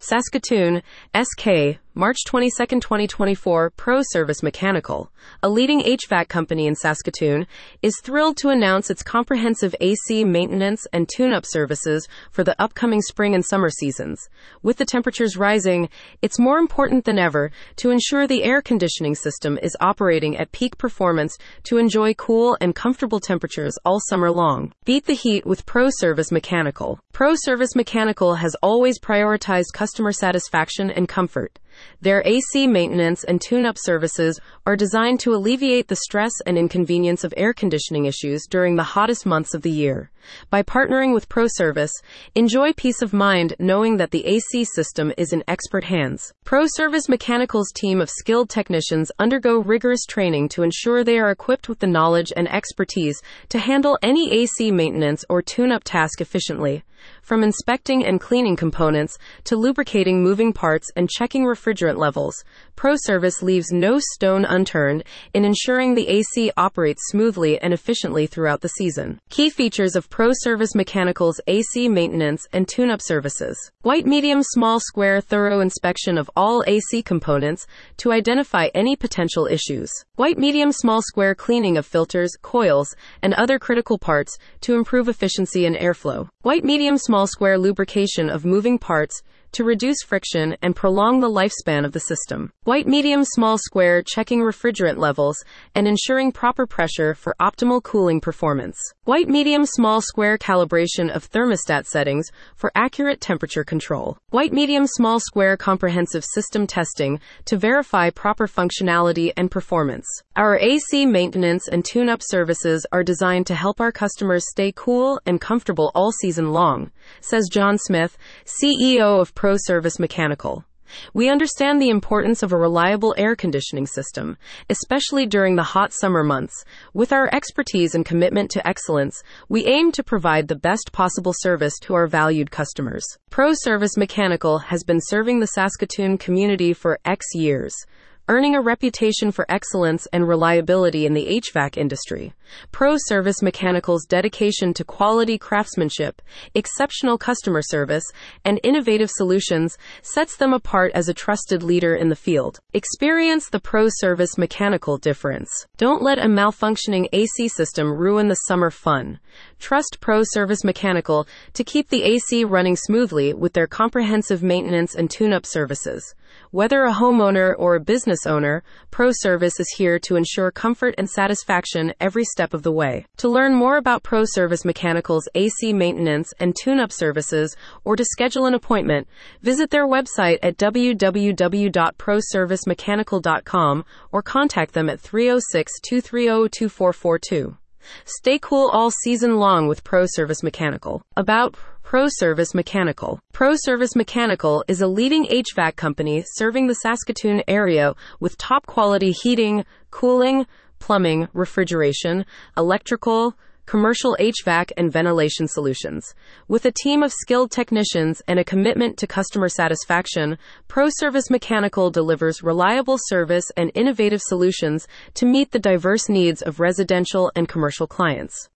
Saskatoon, SK, March 22, 2024. ProService Mechanical, a leading HVAC company in Saskatoon, is thrilled to announce its comprehensive AC maintenance and tune-up services for the upcoming spring and summer seasons. With the temperatures rising, it's more important than ever to ensure the air conditioning system is operating at peak performance to enjoy cool and comfortable temperatures all summer long. Beat the heat with ProService Mechanical. ProService Mechanical has always prioritized customer satisfaction and comfort. Their AC maintenance and tune-up services are designed to alleviate the stress and inconvenience of air conditioning issues during the hottest months of the year. By partnering with ProService, enjoy peace of mind knowing that the AC system is in expert hands. ProService Mechanical's team of skilled technicians undergo rigorous training to ensure they are equipped with the knowledge and expertise to handle any AC maintenance or tune-up task efficiently. From inspecting and cleaning components to lubricating moving parts and checking refrigerant levels, ProService leaves no stone unturned in ensuring the AC operates smoothly and efficiently throughout the season. Key features of ProService Mechanical's AC maintenance and tune-up services. White, medium, small, square, thorough inspection of all AC components to identify any potential issues. White, medium, small, square cleaning of filters, coils, and other critical parts to improve efficiency and airflow. White, medium, small, square lubrication of moving parts to reduce friction and prolong the lifespan of the system. White, medium, small, square checking refrigerant levels and ensuring proper pressure for optimal cooling performance. White, medium, small, square calibration of thermostat settings for accurate temperature control. White, medium, small, square comprehensive system testing to verify proper functionality and performance. Our AC maintenance and tune-up services are designed to help our customers stay cool and comfortable all season long, says John Smith, CEO of ProService Mechanical. We understand the importance of a reliable air conditioning system, especially during the hot summer months. With our expertise and commitment to excellence, we aim to provide the best possible service to our valued customers. ProService Mechanical has been serving the Saskatoon community for years, earning a reputation for excellence and reliability in the HVAC industry. ProService Mechanical's dedication to quality craftsmanship, exceptional customer service, and innovative solutions sets them apart as a trusted leader in the field. Experience the ProService Mechanical difference. Don't let a malfunctioning AC system ruin the summer fun. Trust ProService Mechanical to keep the AC running smoothly with their comprehensive maintenance and tune-up services. Whether a homeowner or a business owner, ProService is here to ensure comfort and satisfaction every step of the way. To learn more about ProService Mechanical's AC maintenance and tune-up services or to schedule an appointment, visit their website at www.proservicemechanical.com or contact them at 306-230-2442. Stay cool all season long with ProService Mechanical. About ProService Mechanical. ProService Mechanical is a leading HVAC company serving the Saskatoon area with top quality heating, cooling, plumbing, refrigeration, electrical, commercial HVAC, and ventilation solutions. With a team of skilled technicians and a commitment to customer satisfaction, ProService Mechanical delivers reliable service and innovative solutions to meet the diverse needs of residential and commercial clients.